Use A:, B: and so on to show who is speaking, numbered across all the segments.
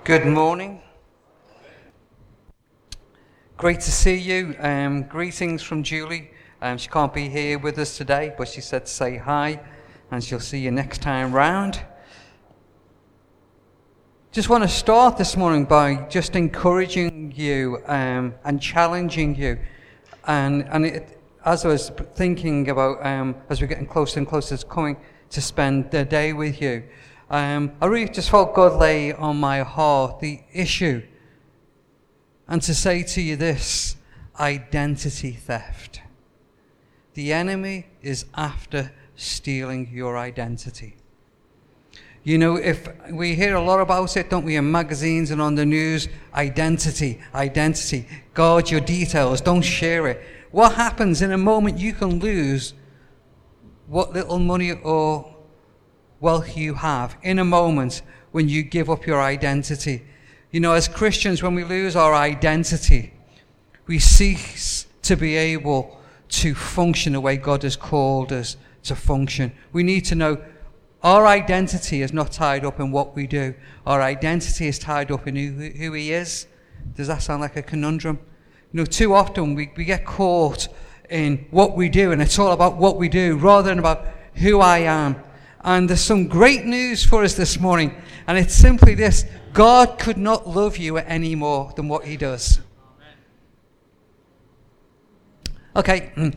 A: Good morning. Great to see you. Greetings from Julie. She can't be here with us today, but she said to say hi, and she'll see you next time round. Just want to start this morning by just encouraging you and challenging you. As I was thinking about, as we're getting closer and closer to coming to spend the day with you, I really just felt God lay on my heart the issue, and to say to you this: identity theft. The enemy is after stealing your identity. You know, if we hear a lot about it, don't we, in magazines and on the news? Identity. Guard your details, don't share it. What happens in a moment? You can lose what little money or wealth you have in a moment when you give up your identity. You know, as Christians, when we lose our identity, we cease to be able to function the way God has called us to function. We need to know our identity is not tied up in what we do. Our identity is tied up in who He is. Does that sound like a conundrum? You know, too often we get caught in what we do, and it's all about what we do rather than about who I am. And there's some great news for us this morning, and it's simply this: God could not love you any more than what He does. Okay.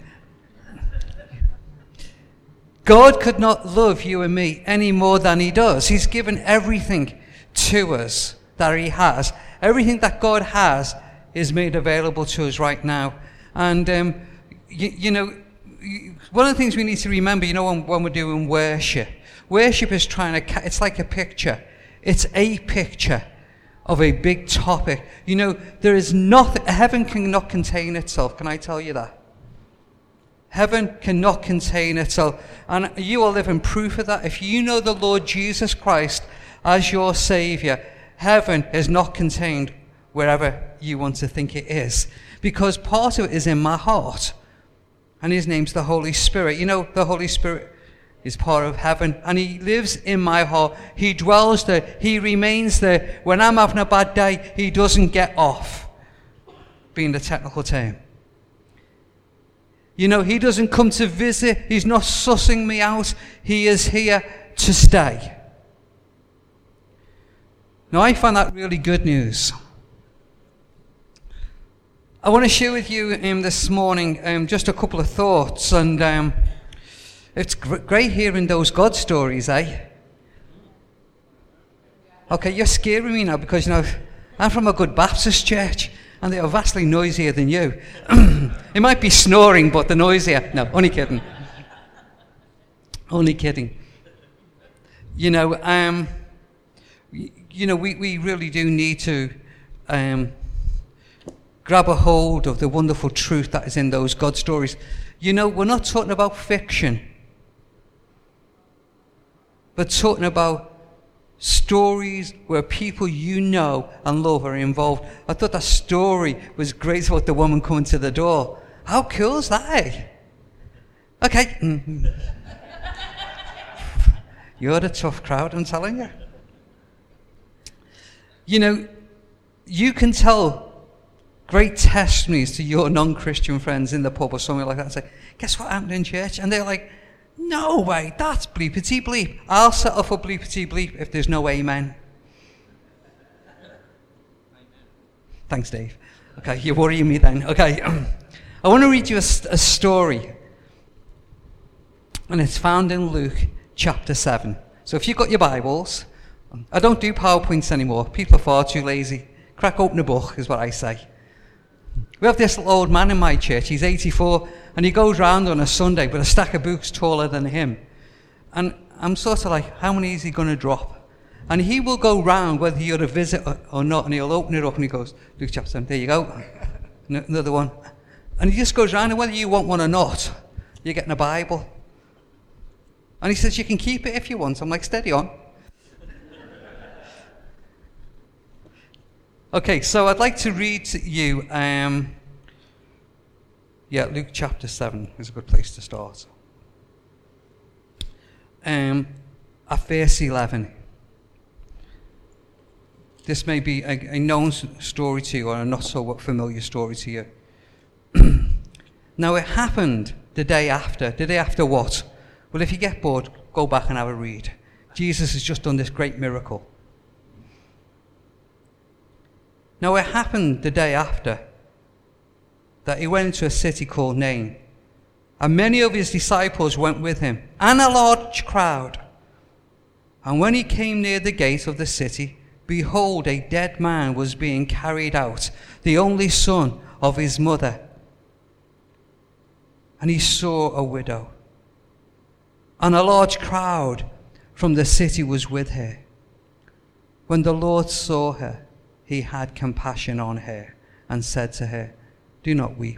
A: God could not love you and me any more than He does. He's given everything to us that He has. Everything that God has is made available to us right now. And, you know, one of the things we need to remember, you know, when we're doing worship is it's like a picture. It's a picture of a big topic. You know, there is nothing, heaven cannot contain itself. Can I tell you that? Heaven cannot contain itself. And you are living proof of that. If you know the Lord Jesus Christ as your Savior, heaven is not contained wherever you want to think it is. Because part of it is in my heart. And His name's the Holy Spirit. You know, the Holy Spirit is part of heaven, and He lives in my heart. He dwells there. He remains there. When I'm having a bad day, He doesn't get off, being the technical term. You know, He doesn't come to visit. He's not sussing me out. He is here to stay. Now, I find that really good news. I want to share with you this morning just a couple of thoughts, and it's great hearing those God stories, eh? Okay, you're scaring me now because, you know, I'm from a good Baptist church and they are vastly noisier than you. It might be snoring, but they're noisier. No, only kidding. Only kidding. You know, we really do need to grab a hold of the wonderful truth that is in those God stories. You know, we're not talking about fiction. But talking about stories where people you know and love are involved. I thought that story was great about the woman coming to the door. How cool is that, eh? Okay. You're the tough crowd, I'm telling you. You know, you can tell great testimonies to your non-Christian friends in the pub or something like that and say, guess what happened in church? And they're like, no way, that's bleepity bleep. I'll settle for bleepity bleep if there's no amen. Thanks, Dave. Okay, you're worrying me then. Okay, I want to read you a story. And it's found in Luke chapter 7. So if you've got your Bibles, I don't do PowerPoints anymore. People are far too lazy. Crack open a book is what I say. We have this little old man in my church. He's 84, and he goes round on a Sunday with a stack of books taller than him. And I'm sort of like, how many is he going to drop? And he will go round whether you're a visitor or not, and he'll open it up and he goes, Luke chapter 7, there you go. Another one. And he just goes round, and whether you want one or not, you're getting a Bible. And he says, you can keep it if you want. I'm like, steady on. Okay, so I'd like to read to you, Luke chapter 7 is a good place to start. At verse 11. This may be a known story to you or a not so familiar story to you. Now, it happened the day after. The day after what? Well, if you get bored, go back and have a read. Jesus has just done this great miracle. Now, it happened the day after that he went into a city called Nain. And many of his disciples went with him, and a large crowd. And when he came near the gate of the city, behold, a dead man was being carried out, the only son of his mother. And he saw a widow, and a large crowd from the city was with her. When the Lord saw her, he had compassion on her, and said to her, "Do not weep."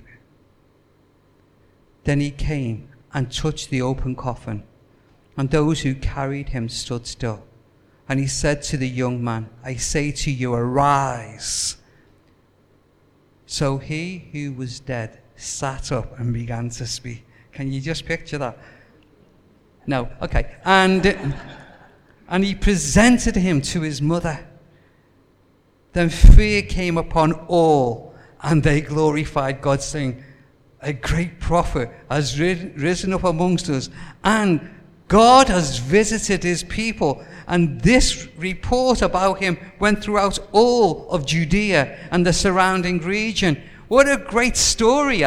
A: Then he came and touched the open coffin, and those who carried him stood still. And he said to the young man, "I say to you, arise." So he who was dead sat up and began to speak. Can you just picture that? No, okay. And he presented him to his mother. Then fear came upon all, and they glorified God, saying, "A great prophet has risen up amongst us, and God has visited his people." And this report about him went throughout all of Judea and the surrounding region. What a great story,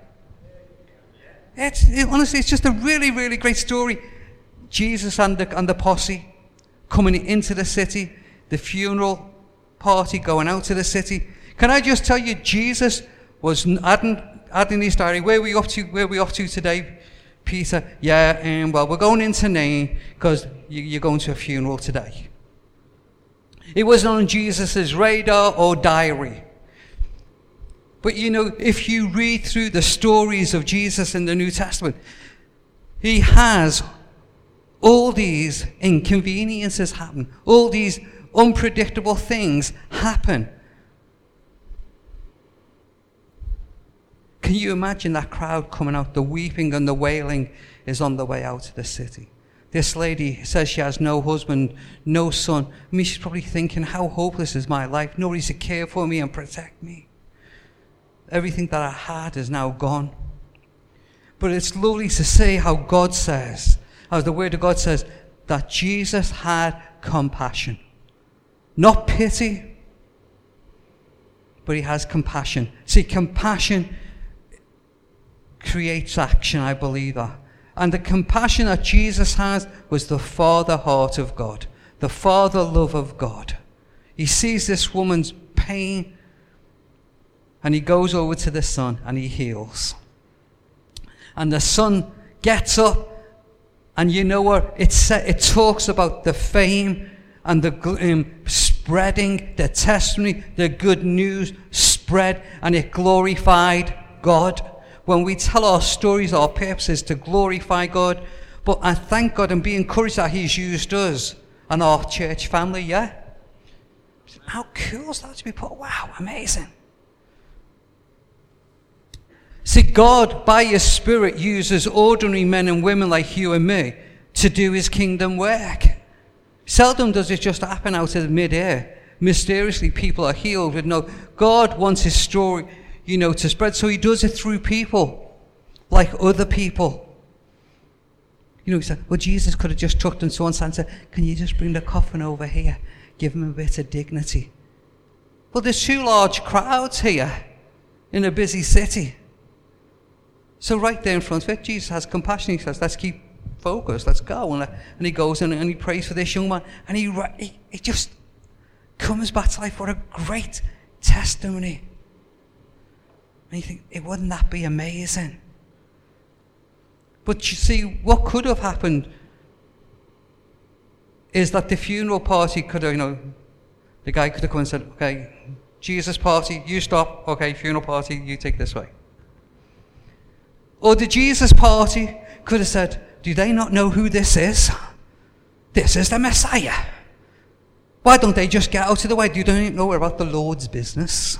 A: honestly, it's just a really, really great story. Jesus and the posse coming into the city, the funeral party going out to the city. Can I just tell you, Jesus was adding his diary. Where are we off to today, Peter? Yeah, well, we're going into Nain because you're going to a funeral today. It wasn't on Jesus' radar or diary. But you know, if you read through the stories of Jesus in the New Testament, he has all these inconveniences happen, all these unpredictable things happen. Can you imagine that crowd coming out? The weeping and the wailing is on the way out of the city. This lady says she has no husband, no son. I mean, she's probably thinking, how hopeless is my life? Nobody's to care for me and protect me. Everything that I had is now gone. But it's lovely to see how God says, as the Word of God says, that Jesus had compassion. Not pity, but he has compassion. See, compassion creates action, I believe that. And the compassion that Jesus has was the Father heart of God, the Father love of God. He sees this woman's pain, and he goes over to the son and he heals. And the son gets up, and you know what? It talks about the fame and the spreading, the testimony, the good news spread, and it glorified God. When we tell our stories, our purpose is to glorify God. But I thank God and be encouraged that he's used us and our church family, yeah? How cool is that to be put? Wow, amazing. See, God, by his Spirit, uses ordinary men and women like you and me to do his kingdom work. Seldom does it just happen out of mid-air. Mysteriously, people are healed with no... God wants his story, to spread, so he does it through people, like other people. He said, well, Jesus could have just tucked and so on and said, can you just bring the coffin over here? Give him a bit of dignity. Well, there's two large crowds here in a busy city. So right there in front of it, Jesus has compassion. He says, let's keep focused, let's go. And he goes and he prays for this young man. And he just comes back to life. What a great testimony. And you think, wouldn't that be amazing? But you see, what could have happened is that the funeral party could have, the guy could have come and said, okay, Jesus party, you stop. Okay, funeral party, you take this way. Or the Jesus party could have said, do they not know who this is? This is the Messiah. Why don't they just get out of the way? You don't even know about the Lord's business.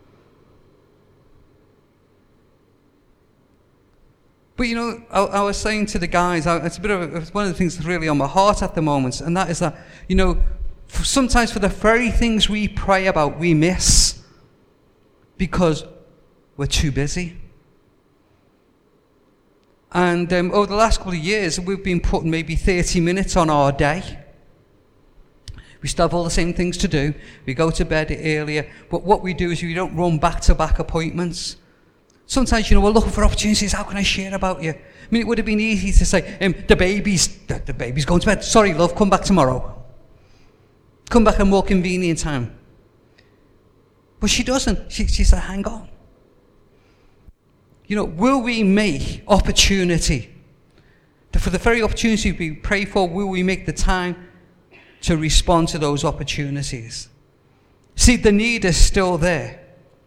A: But I was saying to the guys, it's one of the things that's really on my heart at the moment, and that is that, sometimes for the very things we pray about, we miss because we're too busy. And over the last couple of years, we've been putting maybe 30 minutes on our day. We still have all the same things to do. We go to bed earlier. But what we do is we don't run back-to-back appointments. Sometimes, we're looking for opportunities. How can I share about you? I mean, it would have been easy to say, the baby's going to bed. Sorry, love, come back tomorrow. Come back at a more convenient time. But she doesn't. She said, hang on. Will we make opportunity? For the very opportunity we pray for, will we make the time to respond to those opportunities? See, the need is still there.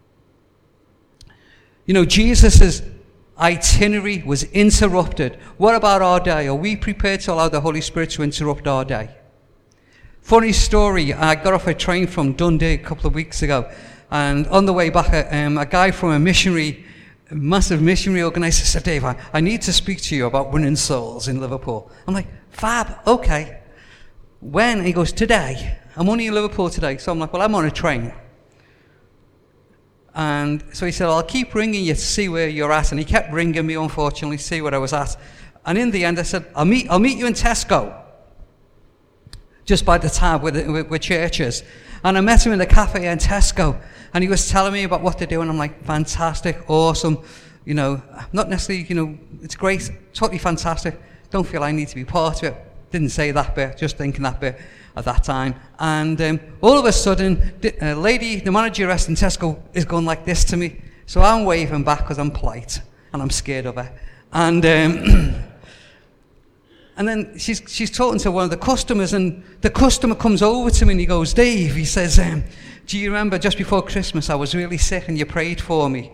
A: Jesus' itinerary was interrupted. What about our day? Are we prepared to allow the Holy Spirit to interrupt our day? Funny story, I got off a train from Dundee a couple of weeks ago, and on the way back, a guy from a massive missionary organizer said, Dave, I need to speak to you about winning souls in Liverpool. I'm like, fab, okay. When? And he goes, today. I'm only in Liverpool today. So I'm like, well, I'm on a train. And so he said, I'll keep ringing you to see where you're at. And he kept ringing me, unfortunately, to see where I was at. And in the end, I said, I'll meet you in Tesco, just by the tab with churches. And I met him in the cafe in Tesco. And he was telling me about what they're doing. I'm like, fantastic, awesome. Not necessarily, it's great, totally fantastic. Don't feel I need to be part of it. Didn't say that bit, just thinking that bit at that time. And all of a sudden, the manageress in Tesco is going like this to me. So I'm waving back because I'm polite and I'm scared of her. And and then she's talking to one of the customers, and the customer comes over to me and he goes, Dave, he says, do you remember just before Christmas I was really sick and you prayed for me?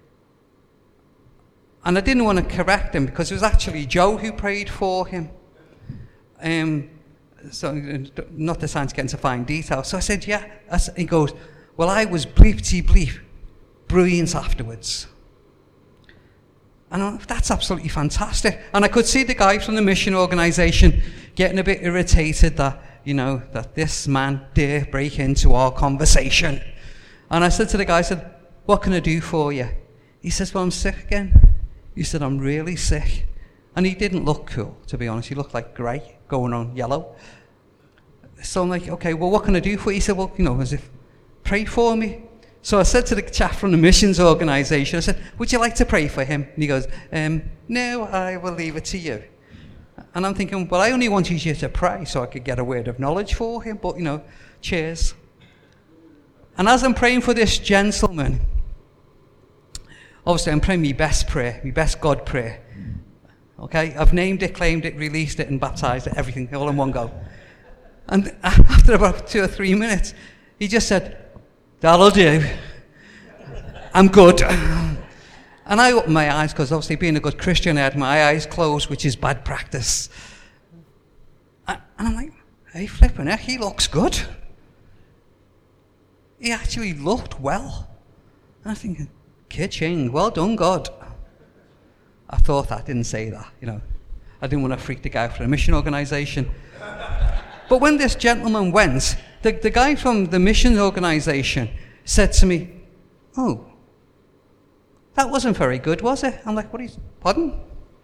A: And I didn't want to correct him because it was actually Joe who prayed for him. So not the time to get into fine detail. So I said, yeah. He goes, well, I was bleep brilliant afterwards. And I'm like, that's absolutely fantastic. And I could see the guy from the mission organisation getting a bit irritated that, that this man dare break into our conversation. And I said to the guy, what can I do for you? He says, well, I'm sick again. He said, I'm really sick. And he didn't look cool, to be honest. He looked like grey, going on yellow. So I'm like, okay, well, what can I do for you? He said, well, as if, pray for me. So I said to the chap from the missions organisation, I said, would you like to pray for him? And he goes, no, I will leave it to you. And I'm thinking, well, I only wanted you to pray so I could get a word of knowledge for him, but, cheers. And as I'm praying for this gentleman, obviously I'm praying my best prayer, my best God prayer. Okay, I've named it, claimed it, released it, and baptized it, everything, all in one go. And after about 2 or 3 minutes, he just said, that'll do. I'm good. And I opened my eyes, because obviously being a good Christian, I had my eyes closed, which is bad practice. And I'm like, hey, flipping heck, he looks good. He actually looked well. And I'm thinking, ka-ching, well done, God. I thought that, didn't say that, I didn't want to freak the guy out for a mission organisation. But when this gentleman went, the guy from the mission organisation said to me, oh, that wasn't very good, was it? I'm like, pardon?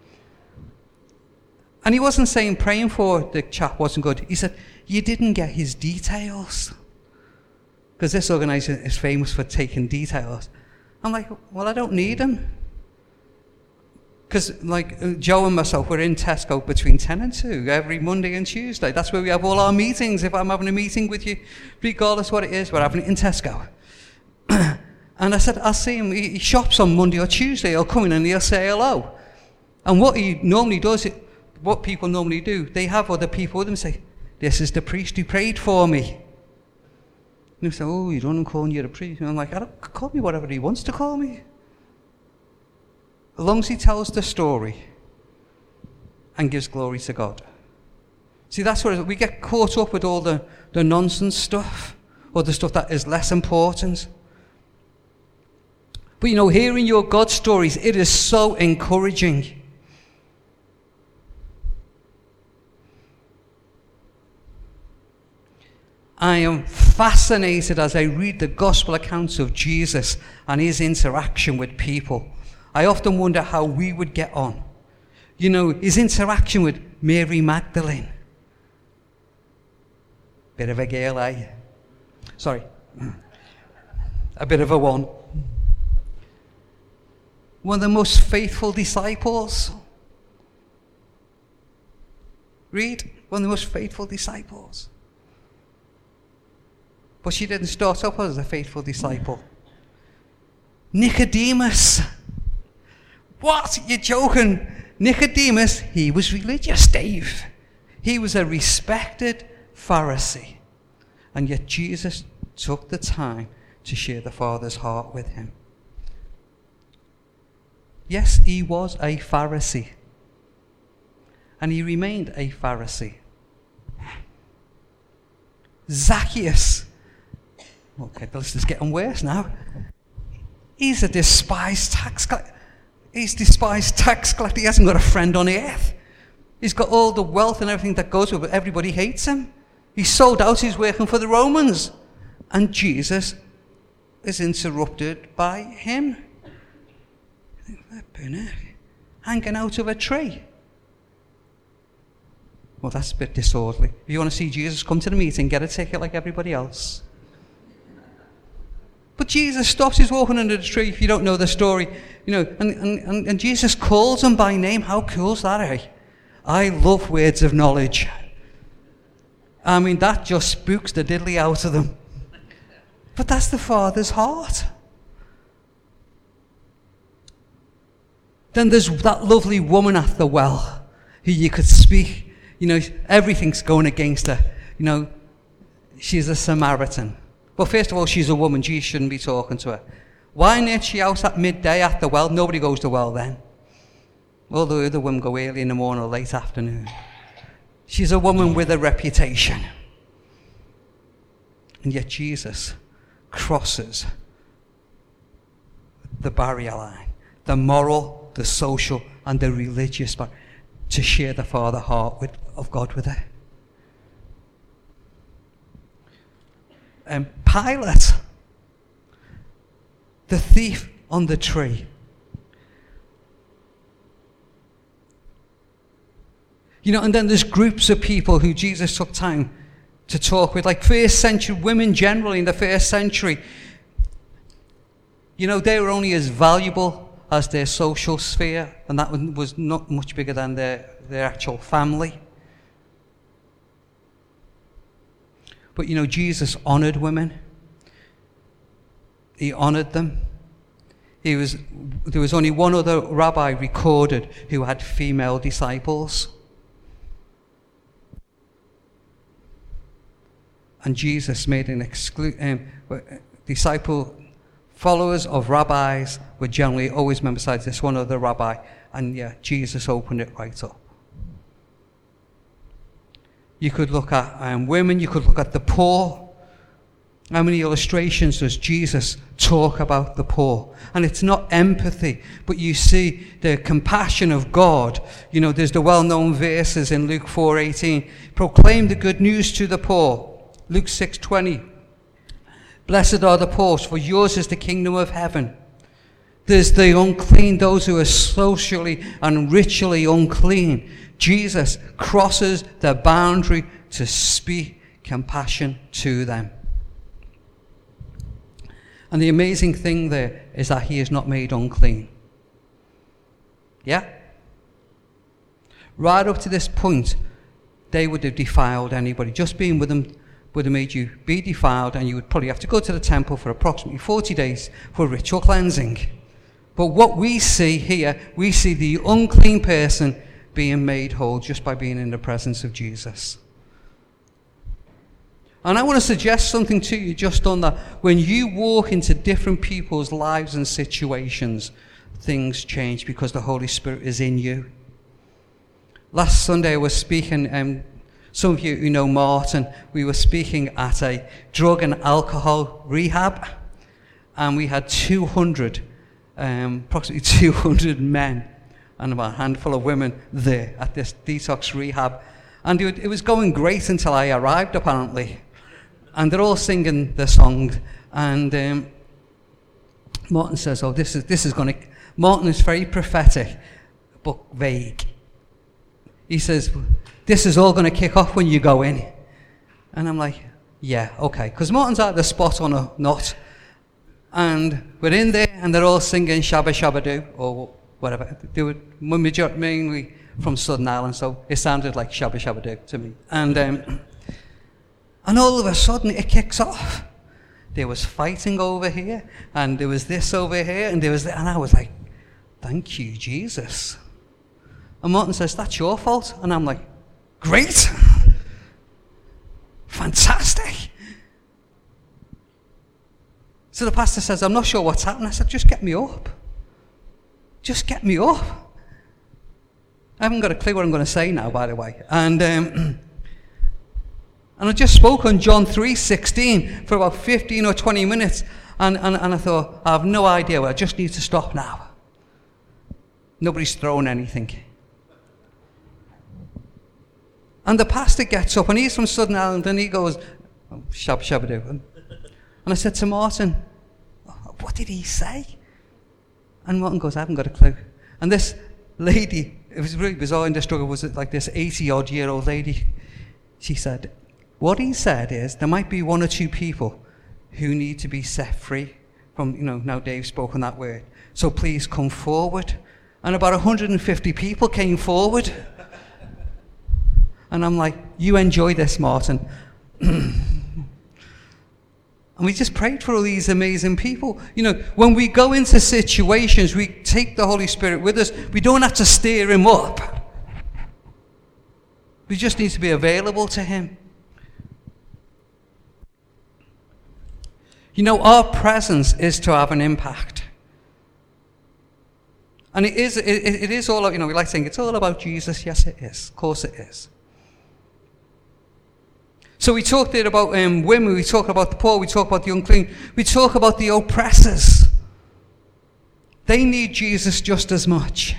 A: And he wasn't saying praying for the chap wasn't good. He said, you didn't get his details. Because this organisation is famous for taking details. I'm like, well, I don't need them. Because, Joe and myself, we're in Tesco between 10 and 2 every Monday and Tuesday. That's where we have all our meetings. If I'm having a meeting with you, regardless what it is, we're having it in Tesco. And I said, I'll see him. He shops on Monday or Tuesday. He'll come in and he'll say hello. And what he normally does, what people normally do, they have other people with them say, this is the priest who prayed for me. And they say, oh, you don't want him calling you the priest. And I'm like, call me whatever he wants to call me. As long as he tells the story and gives glory to God. See, that's where we get caught up with all the nonsense stuff, or the stuff that is less important. But hearing your God stories, it is so encouraging. I am fascinated as I read the gospel accounts of Jesus and his interaction with people. I often wonder how we would get on. You know, his interaction with Mary Magdalene. Bit of a girl, eh? Sorry. A bit of a one. One of the most faithful disciples. Read, one of the most faithful disciples. But she didn't start off as a faithful disciple. Nicodemus. What? You're joking? Nicodemus, he was religious, Dave. He was a respected Pharisee. And yet Jesus took the time to share the Father's heart with him. Yes, he was a Pharisee. And he remained a Pharisee. Zacchaeus. Okay, the list is getting worse now. He's a despised tax collector. He's despised tax collector. He hasn't got a friend on earth. He's got all the wealth and everything that goes with it, but everybody hates him. He's sold out. He's working for the Romans. And Jesus is interrupted by him. Hanging out of a tree. Well, that's a bit disorderly. If you want to see Jesus, come to the meeting, get a ticket like everybody else. But Jesus stops, he's walking under the tree, if you don't know the story, you know, and Jesus calls him by name. How cool's that, eh? I love words of knowledge. I mean, that just spooks the diddly out of them. But that's the Father's heart. Then there's that lovely woman at the well, who you could speak, you know, everything's going against her. You know, she's a Samaritan. Well, first of all, she's a woman. Jesus shouldn't be talking to her. Why isn't she out at midday at the well? Nobody goes to the well then. All the other women go early in the morning or late afternoon. She's a woman with a reputation. And yet Jesus crosses the barrier line. The moral, the social, and the religious barrier to share the Father heart of God with her. Pilate, the thief on the tree. You know, and then there's groups of people who Jesus took time to talk with, like first century women generally in the first century. You know, they were only as valuable as their social sphere, and that was not much bigger than their actual family. But, you know, Jesus honored women. He honored them. There was only one other rabbi recorded who had female disciples. And Jesus made an followers of rabbis were generally always men besides this one other rabbi. And yeah, Jesus opened it right up. You could look at women, you could look at the poor. How many illustrations does Jesus talk about the poor? And it's not empathy, but you see the compassion of God. You know, there's the well-known verses in Luke 4:18. Proclaim the good news to the poor. Luke 6:20. Blessed are the poor, for yours is the kingdom of heaven. There's the unclean, those who are socially and ritually unclean. Jesus crosses the boundary to speak compassion to them. And the amazing thing there is that he is not made unclean. Yeah? Right up to this point, they would have defiled anybody. Just being with them would have made you be defiled, and you would probably have to go to the temple for approximately 40 days for ritual cleansing. But what we see here, we see the unclean person being made whole just by being in the presence of Jesus. And I want to suggest something to you just on that. When you walk into different people's lives and situations, things change because the Holy Spirit is in you. Last Sunday I was speaking, some of you who know Martin, we were speaking at a drug and alcohol rehab, and we had approximately 200 men and about a handful of women there at this detox rehab. And it was going great until I arrived, apparently. And they're all singing the song. And Martin says, oh, this is going to... Martin is very prophetic, but vague. He says, this is all going to kick off when you go in. And I'm like, yeah, okay. Because Martin's either spot on or not. And we're in there, and they're all singing Shabba Shabba Doo, or whatever. They were mainly from Southern Ireland, so it sounded like Shabba Shabba Doo to me. And all of a sudden, it kicks off. There was fighting over here, and there was this over here, and there was that, and I was like, thank you, Jesus. And Martin says, that's your fault. And I'm like, great. Fantastic. So the pastor says, I'm not sure what's happened. I said, just get me up. Just get me up. I haven't got a clue what I'm going to say now, by the way. And I just spoke on John 3:16 for about 15 or 20 minutes. And I thought, I have no idea. I just need to stop now. Nobody's thrown anything. And the pastor gets up, and he's from Southern Ireland, and he goes, oh, Shabba Shabba Doo. And I said to Martin, what did he say? And Martin goes, I haven't got a clue. And this lady, it was really bizarre in the struggle, was like this 80-odd-year-old lady. She said, what he said is, there might be one or two people who need to be set free from, now Dave's spoken that word. So please come forward. And about 150 people came forward. And I'm like, you enjoy this, Martin. And we just prayed for all these amazing people. When we go into situations, we take the Holy Spirit with us. We don't have to stir him up. We just need to be available to him. Our presence is to have an impact. And it is all, we like saying it's all about Jesus. Yes, it is. Of course it is. So we talked there about women, we talk about the poor, we talk about the unclean, we talk about the oppressors. They need Jesus just as much.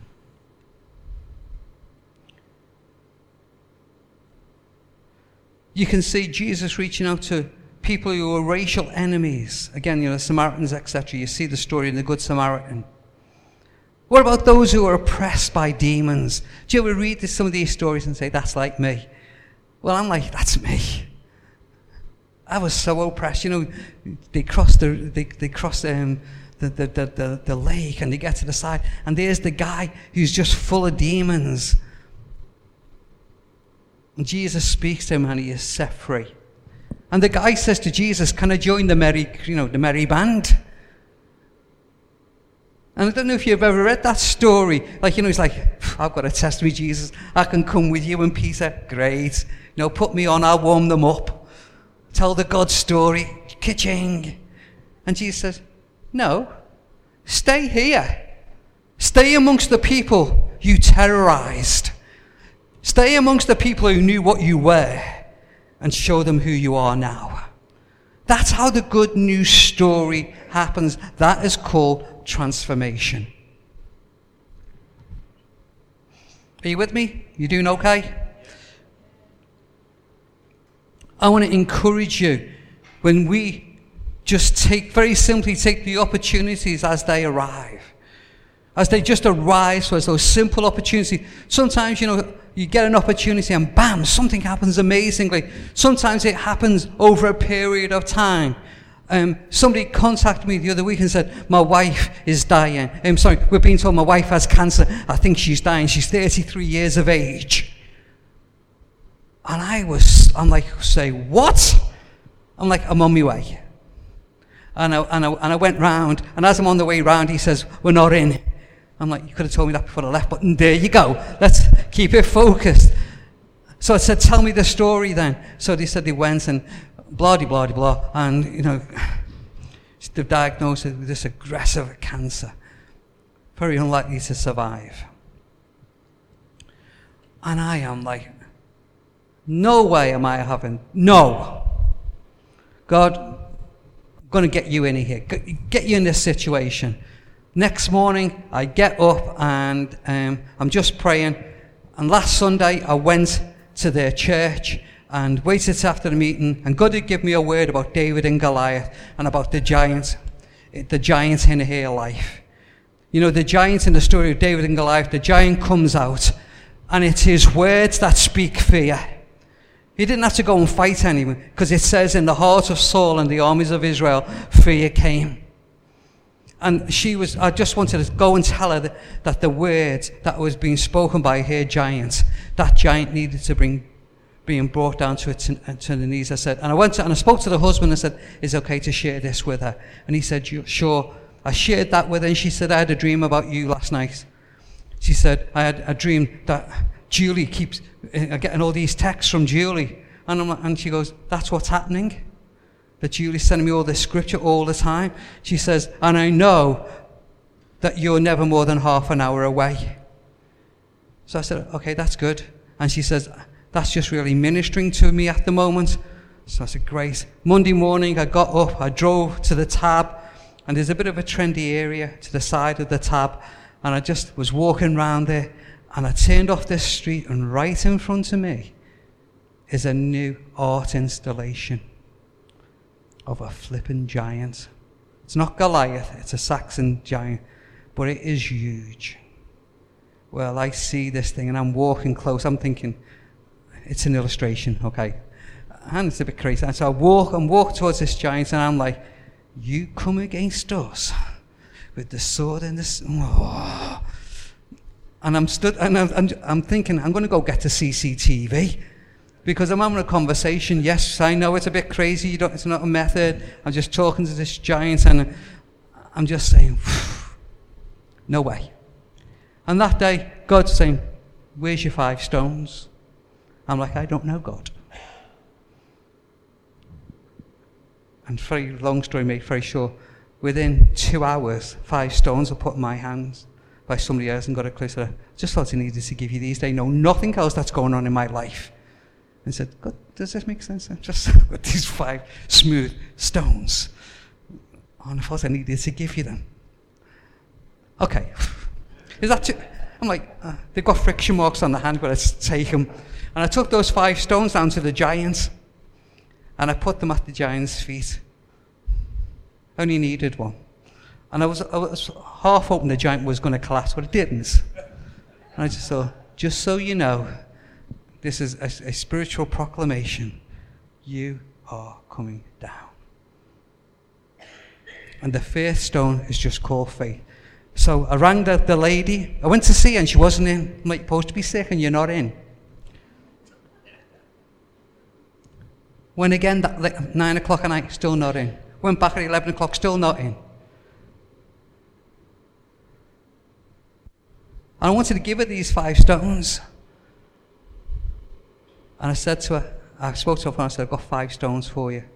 A: You can see Jesus reaching out to people who are racial enemies. Again, Samaritans, etc. You see the story in the Good Samaritan. What about those who are oppressed by demons? Do you ever read some of these stories and say, that's like me? Well, I'm like, that's me. I was so oppressed. They cross the lake, and they get to the side, and there's the guy who's just full of demons. And Jesus speaks to him, and he is set free. And the guy says to Jesus, can I join the merry band? And I don't know if you've ever read that story. He's like, I've got a test with Jesus. I can come with you and Peter. Great. Put me on, I'll warm them up. Tell the God story. Ka-ching. And Jesus says, no, stay here. Stay amongst the people you terrorized. Stay amongst the people who knew what you were, and show them who you are now. That's how the good news story happens. That is called transformation. Are you with me? You doing okay? I want to encourage you, when we just very simply take the opportunities as they arrive. As they just arise for us, those simple opportunities. Sometimes, you get an opportunity and bam, something happens amazingly. Sometimes it happens over a period of time. Somebody contacted me the other week and said, my wife is dying. We're being told my wife has cancer. I think she's dying. She's 33 years of age. And I'm like, say, what? I'm like, I'm on my way. And I went round, and as I'm on the way round, he says, we're not in. I'm like, you could have told me that before I left, but there you go. Let's keep it focused. So I said, tell me the story then. So they said they went and blah, blah, blah, and, they've diagnosed her with this aggressive cancer. Very unlikely to survive. And I am like, no way am I having, no. God, I'm going to get you in here, get you in this situation. Next morning, I get up and I'm just praying. And last Sunday, I went to their church and waited till after the meeting, and God had given me a word about David and Goliath and about the giants in her life. You know, the giant in the story of David and Goliath, the giant comes out, and it's his words that speak fear. He didn't have to go and fight anyone, because it says in the heart of Saul and the armies of Israel, fear came. And I just wanted to go and tell her that the words that was being spoken by her giant, that giant needed to being brought down to the knees. I said, and I spoke to the husband and said, is it okay to share this with her? And he said, sure. I shared that with her, and she said, I had a dream about you last night. She said, I had a dream that Julie keeps getting all these texts from Julie. And she goes, that's what's happening? That Julie's sending me all this scripture all the time? She says, and I know that you're never more than half an hour away. So I said, okay, that's good. And she says, that's just really ministering to me at the moment. So I said, great. Monday morning, I got up, I drove to the Tab, and there's a bit of a trendy area to the side of the Tab, and I just was walking around there, and I turned off this street, and right in front of me is a new art installation of a flipping giant. It's not Goliath, it's a Saxon giant, but it is huge. Well, I see this thing, and I'm walking close, I'm thinking, it's an illustration, okay? And it's a bit crazy. And so I walk towards this giant, and I'm like, you come against us with the sword and this. Oh. And I'm stood, and I'm thinking, I'm going to go get the CCTV, because I'm having a conversation. Yes, I know it's a bit crazy. It's not a method. I'm just talking to this giant, and I'm just saying, no way. And that day, God's saying, where's your 5 stones? I'm like, I don't know, God. And very long story made very short, within 2 hours, 5 stones were put in my hands by somebody else and got it closer. Just thought I needed to give you these. They know nothing else that's going on in my life. And said, God, does this make sense? I just got these 5 smooth stones. And I thought I needed to give you them. Okay. Is that too? I'm like, they've got friction marks on the hand, but let's take them. And I took those 5 stones down to the giant, and I put them at the giant's feet. Only needed one. And I was half hoping the giant was going to collapse, but it didn't. And I just thought, just so you know, this is a spiritual proclamation. You are coming down. And the 5th stone is just called faith. So I rang the lady. I went to see her, and she wasn't in. I'm like, you're supposed to be sick, and you're not in. Went again at 9 o'clock at night, still not in. Went back at 11 o'clock, still not in. And I wanted to give her these 5 stones. And I said to her, I spoke to her and I said, I've got 5 stones for you.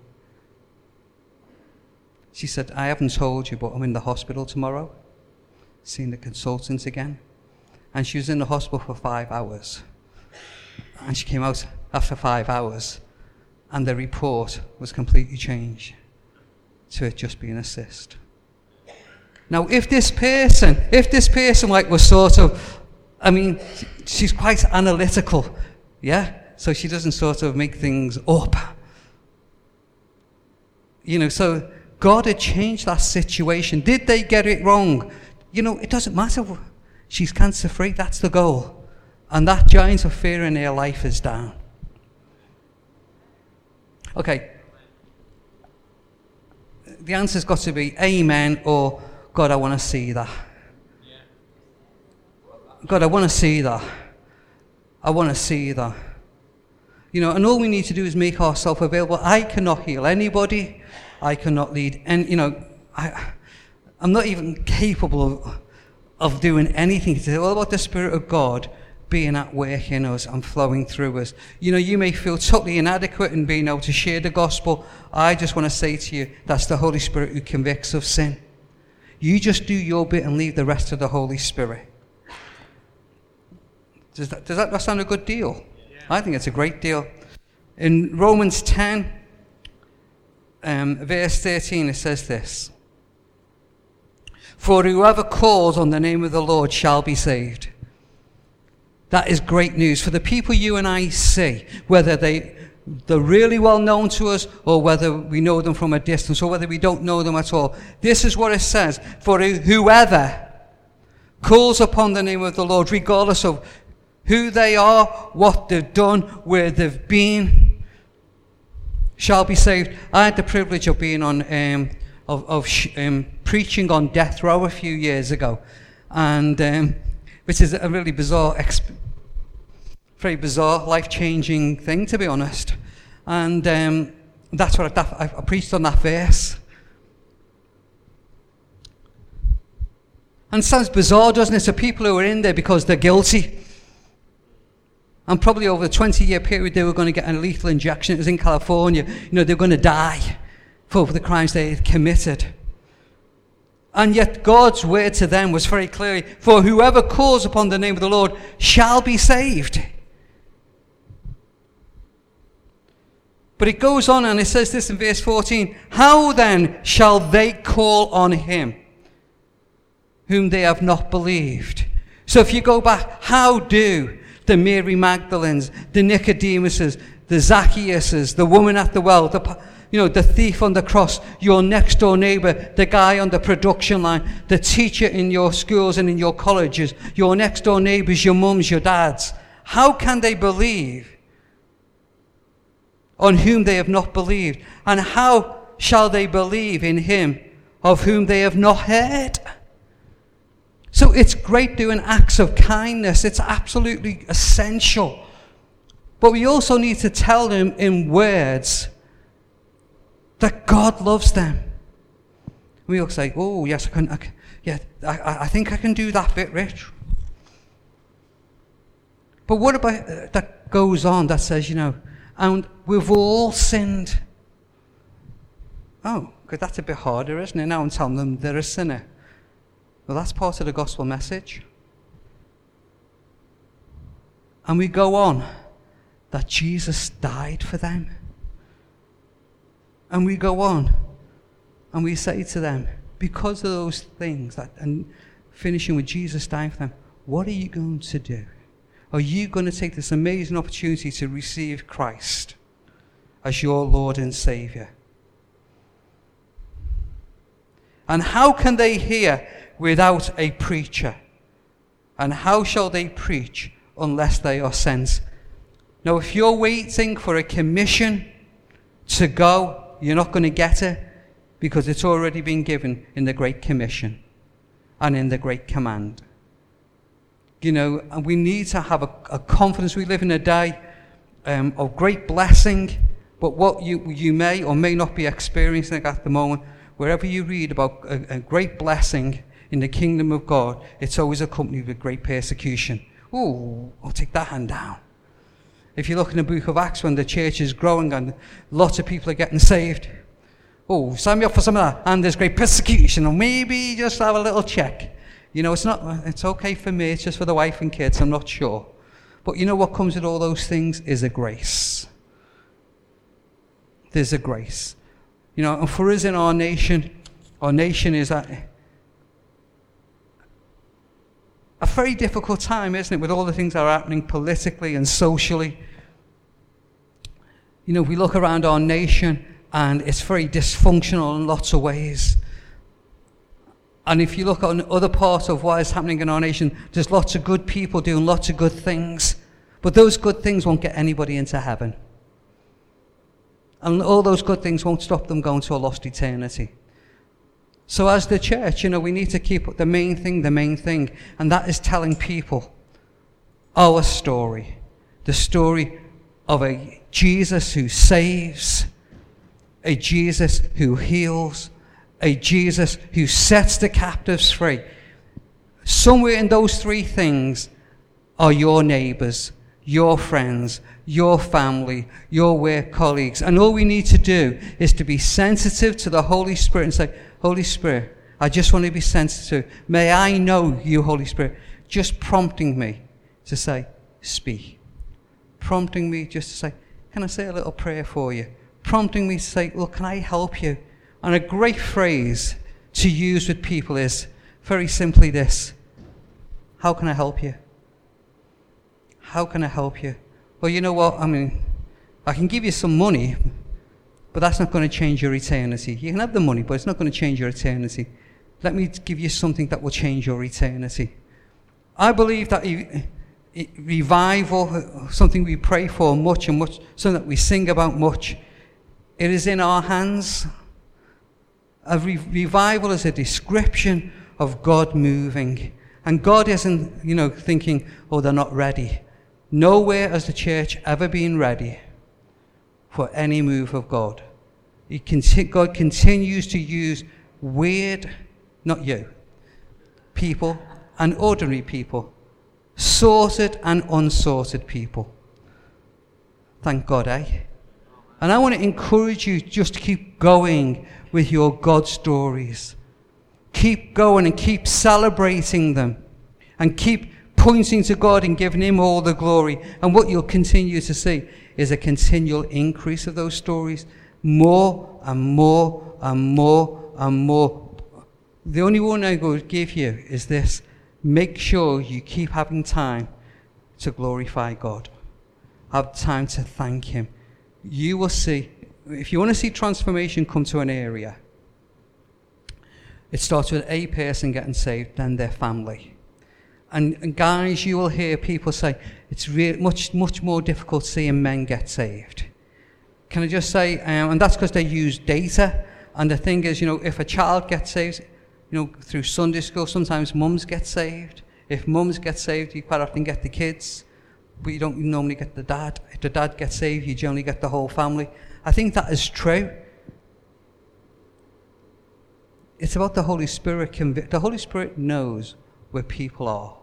A: She said, I haven't told you, but I'm in the hospital tomorrow, seeing the consultant again. And she was in the hospital for 5 hours. And she came out after 5 hours, and the report was completely changed to it just being a cyst. Now, if this person was sort of, she's quite analytical, yeah? So she doesn't sort of make things up. So God had changed that situation. Did they get it wrong? It doesn't matter. She's cancer-free, that's the goal. And that giant of fear in her life is down. Okay. The answer's got to be amen or God, I want to see that. God, I want to see that. I want to see that. And all we need to do is make ourselves available. I cannot heal anybody. I cannot lead. And, I'm not even capable of doing anything. It's all about the Spirit of God being at work in us and flowing through us. You may feel totally inadequate in being able to share the gospel. I just want to say to you, that's the Holy Spirit who convicts of sin. You just do your bit and leave the rest to the Holy Spirit. Does that sound a good deal? Yeah. I think it's a great deal. In Romans 10, verse 13, it says this. For whoever calls on the name of the Lord shall be saved. That is great news for the people you and I see, whether they they're really well known to us, or whether we know them from a distance, or whether we don't know them at all. This is what it says: for whoever calls upon the name of the Lord, regardless of who they are, what they've done, where they've been, shall be saved. I had the privilege of being on preaching on death row a few years ago, and which is a really bizarre very bizarre, life-changing thing, to be honest. And that's what I preached on that verse. And it sounds bizarre, doesn't it? So people who are in there because they're guilty. And probably over a 20-year period, they were going to get a lethal injection. It was in California. They were going to die for the crimes they had committed. And yet God's word to them was very clearly, for whoever calls upon the name of the Lord shall be saved. But it goes on and it says this in verse 14, how then shall they call on him whom they have not believed? So if you go back, how do the Mary Magdalenes, the Nicodemuses, the Zacchaeuses, the woman at the well, the thief on the cross, your next door neighbor, the guy on the production line, the teacher in your schools and in your colleges, your next door neighbors, your mums, your dads, how can they believe on whom they have not believed? And how shall they believe in him of whom they have not heard? So it's great doing acts of kindness. It's absolutely essential. But we also need to tell them in words that God loves them. We all say, oh, yes, I think I can do that bit, Rich. But what about that goes on that says, and we've all sinned. Oh, because that's a bit harder, isn't it? Now I'm telling them they're a sinner. Well, that's part of the gospel message. And we go on that Jesus died for them. And we go on and we say to them, because of those things, and finishing with Jesus dying for them, what are you going to do? Are you going to take this amazing opportunity to receive Christ as your Lord and Saviour? And how can they hear without a preacher? And how shall they preach unless they are sent? Now, if you're waiting for a commission to go, you're not going to get it, because it's already been given in the Great Commission and in the Great Command. And we need to have a confidence. We live in a day of great blessing, but what you may or may not be experiencing at the moment, wherever you read about a great blessing in the kingdom of God, it's always accompanied with great persecution. Oh, I'll take that hand down. If you look in the book of Acts, when the church is growing and lots of people are getting saved, oh, sign me up for some of that. And there's great persecution, or maybe just have a little check. It's okay for me, it's just for the wife and kids, I'm not sure. But what comes with all those things is a grace. There's a grace. And for us in our nation is a very difficult time, isn't it, with all the things that are happening politically and socially. We look around our nation and it's very dysfunctional in lots of ways. And if you look at other parts of what is happening in our nation, there's lots of good people doing lots of good things. But those good things won't get anybody into heaven. And all those good things won't stop them going to a lost eternity. So as the church, we need to keep the main thing, and that is telling people our story. The story of a Jesus who saves, a Jesus who heals, a Jesus who sets the captives free. Somewhere in those three things are your neighbours, your friends, your family, your work colleagues. And all we need to do is to be sensitive to the Holy Spirit and say, Holy Spirit, I just want to be sensitive. May I know you, Holy Spirit, just prompting me to say, speak. Prompting me just to say, can I say a little prayer for you? Prompting me to say, well, can I help you? And a great phrase to use with people is very simply this: how can I help you? How can I help you? Well, you know what? I can give you some money, but that's not going to change your eternity. You can have the money, but it's not going to change your eternity. Let me give you something that will change your eternity. I believe that revival, something we pray for much and much, something that we sing about much, it is in our hands. A revival is a description of God moving. And God isn't, thinking, oh, they're not ready. Nowhere has the church ever been ready for any move of God. God continues to use weird, not you, people and ordinary people, sorted and unsorted people. Thank God, eh? And I want to encourage you just to keep going with your God stories. Keep going and keep celebrating them. And keep pointing to God and giving him all the glory. And what you'll continue to see is a continual increase of those stories. More and more and more and more. The only one I would give you is this. Make sure you keep having time to glorify God. Have time to thank him. You will see, if you want to see transformation come to an area, it starts with a person getting saved, then their family. And guys, you will hear people say, it's much more difficult seeing men get saved. Can I just say, and that's because they use data, and the thing is, if a child gets saved, through Sunday school, sometimes mums get saved. If mums get saved, you quite often get the kids, but you don't normally get the dad. If the dad gets saved, you generally get the whole family. I think that is true. It's about the Holy Spirit. The Holy Spirit knows where people are.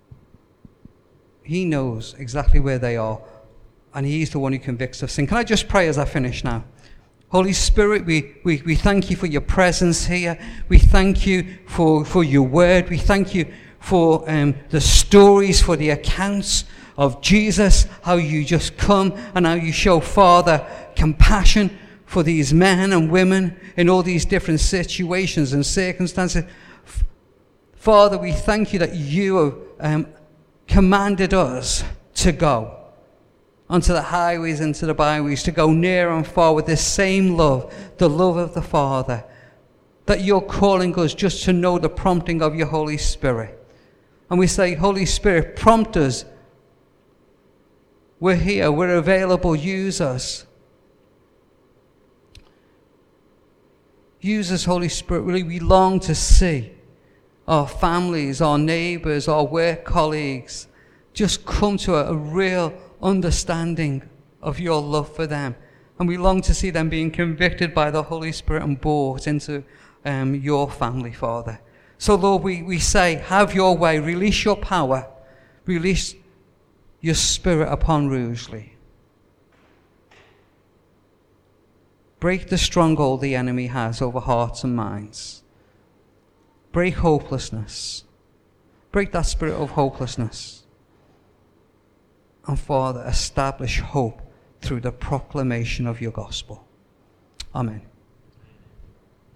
A: He knows exactly where they are, and he's the one who convicts of sin. Can I just pray as I finish now? Holy Spirit, we thank you for your presence here. We thank you for your word. We thank you for the stories, for the accounts of Jesus, how you just come and how you show, Father, compassion for these men and women in all these different situations and circumstances. Father, we thank you that you have commanded us to go onto the highways and to the byways, to go near and far with this same love, the love of the Father, that you're calling us just to know the prompting of your Holy Spirit. And we say, Holy Spirit, prompt us. We're here, we're available, use us. Use us, Holy Spirit. Really, we long to see our families, our neighbours, our work colleagues just come to a real understanding of your love for them. And we long to see them being convicted by the Holy Spirit and brought into your family, Father. So, Lord, we say, have your way. Release your power. Release your Spirit upon Rugeley. Break the stronghold the enemy has over hearts and minds. Break hopelessness. Break that spirit of hopelessness. And Father, establish hope through the proclamation of your gospel. Amen.